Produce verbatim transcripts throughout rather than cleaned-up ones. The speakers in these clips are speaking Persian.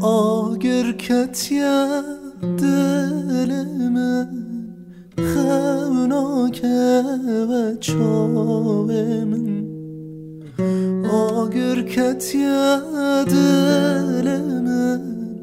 آگر کتیه دل من خوناکه و چاوه من آگر کتیه دل من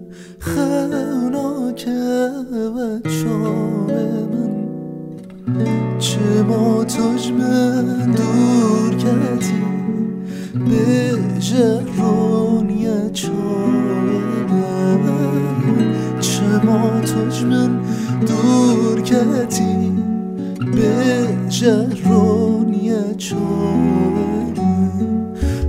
خوناکه و چاوه من چه ما تجمن دور کتی به جرونیه چاوه من چه ما تجمن دور کتی به جرونیه چاوه من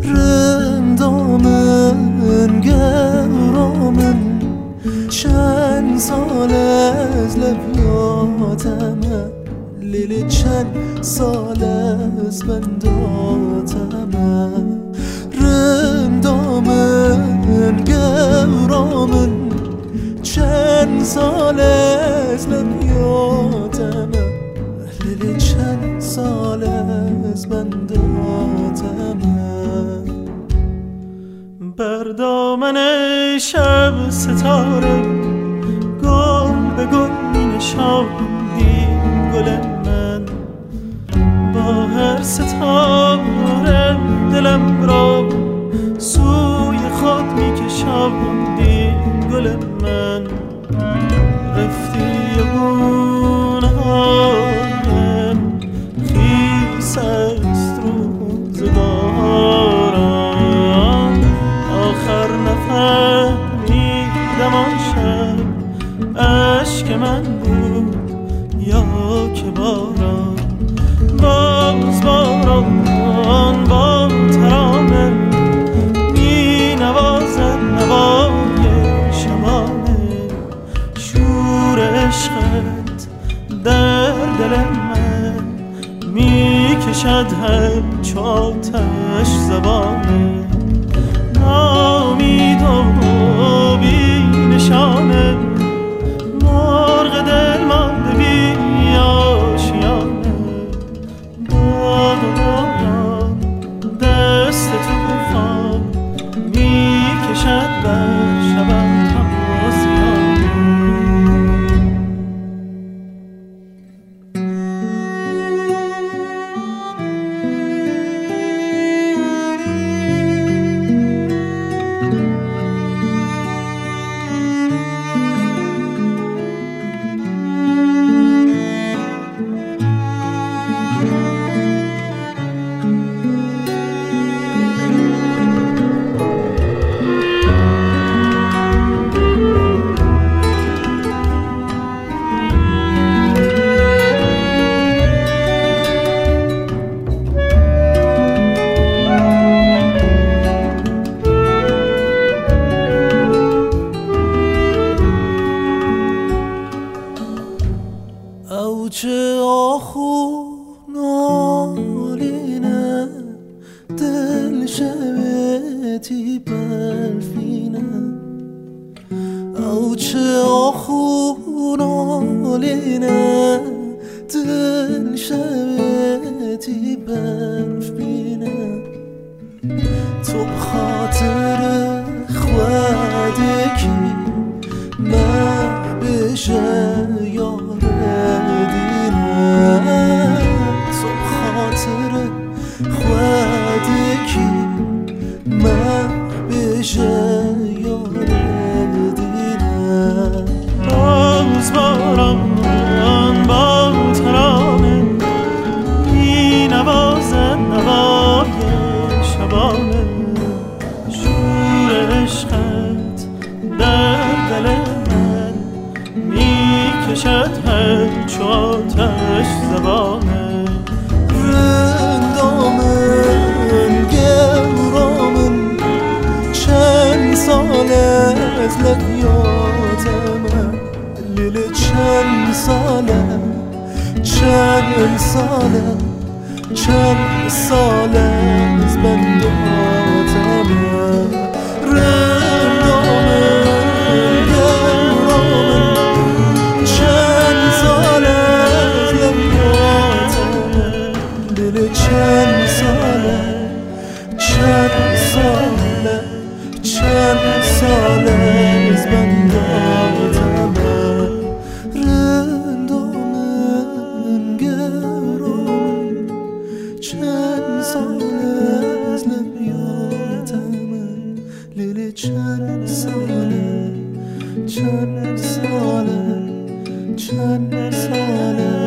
رندامن گرامن چند سال از لبیاتمه لیلی چند سال از بنداتمه رندامن گرامن چند سال از لبیاتمه لیلی چند سال از بنداتمه بر دامن شب ستاره گل به گل می نشاندی گل من با هر ستاره دلم را سوی خود می کشاندی گل من رفتی گونه‌هایم خیس است روزگارم آخر نفهمیدم آن شب عشق من بود یا که باران باز باران با ترانه می نوازد نوای شبانه شور عشقت در دل من می کشد همچو آتش زبانه نامید و بی نشانه مرغ دل مانده بی آشیانه باد و باران دست طوفان می کشد بر شبم تماسیانه چه آخونالینه دل شبتی برفینه او چه آخونالینه دل شبتی برفینه تو بخاطر خودکی من بشه یاره تو بخاطر خودکی من بشه یاره دیره باز باران با ترانه می نوازد نوای شبانه شور عشقت در دل من می کشد همچو آتش زبانه رندامن گرامن چند سال از لبیاتمه لیل چند ساله چند ساله چند ساله از بنداتمه رندامن گرامن چند ساله از لبیاتمه لیل چند ساله چند ساله چند ساله سال از بنداتم رندامن گرامن چند سال از لبیاتم لیلی چند ساله چند ساله چند ساله